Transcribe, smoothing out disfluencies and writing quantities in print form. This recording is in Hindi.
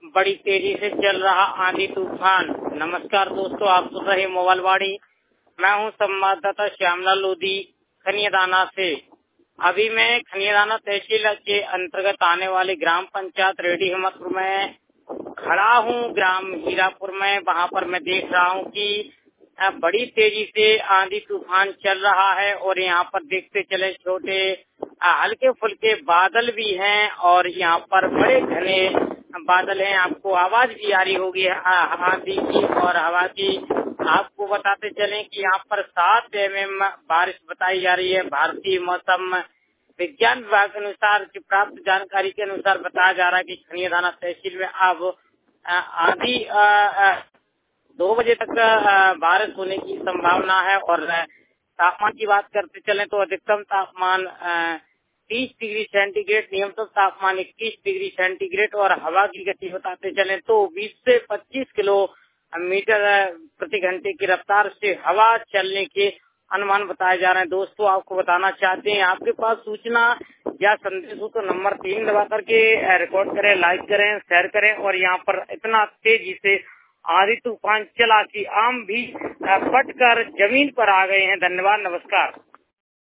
बड़ी तेजी से चल रहा आंधी तूफान। नमस्कार दोस्तों, आप सुन रहे मोबाइल वाणी। मैं हूं संवाददाता श्यामलाल लोधी खनियादाना से। अभी मैं खनियादाना तहसील के अंतर्गत आने वाली ग्राम पंचायत रेडी हिम्मतपुर में खड़ा हूं। ग्राम हीरापुर में वहां पर मैं देख रहा हूं कि बड़ी तेजी से आंधी तूफान चल रहा है और यहाँ पर देखते चले छोटे हल्के फुल्के बादल भी हैं और यहाँ पर बड़े घने बादल हैं। आपको आवाज भी आ रही होगी आंधी की और हवा की। आपको बताते चलें कि यहाँ पर 7 mm बारिश बताई जा रही है। भारतीय मौसम विज्ञान विभाग के अनुसार प्राप्त जानकारी के अनुसार बताया जा रहा है कि खनियादाना तहसील में अब आंधी 2 बजे तक बारिश होने की संभावना है। और तापमान की बात करते चलें तो अधिकतम तापमान 30 डिग्री सेंटीग्रेड, न्यूनतम तापमान 21 डिग्री सेंटीग्रेड और हवा की गति बताते चलें तो 20 से 25 किलोमीटर प्रति घंटे की रफ्तार से हवा चलने के अनुमान बताए जा रहे हैं। दोस्तों, आपको बताना चाहते हैं, आपके पास सूचना या संदेश हो तो नंबर 3 दबा करके रिकॉर्ड करें, लाइक करें, शेयर करें। और यहाँ पर इतना तेजी से आंधी तूफान चला कि आम भी फट कर जमीन पर आ गए हैं। धन्यवाद, नमस्कार।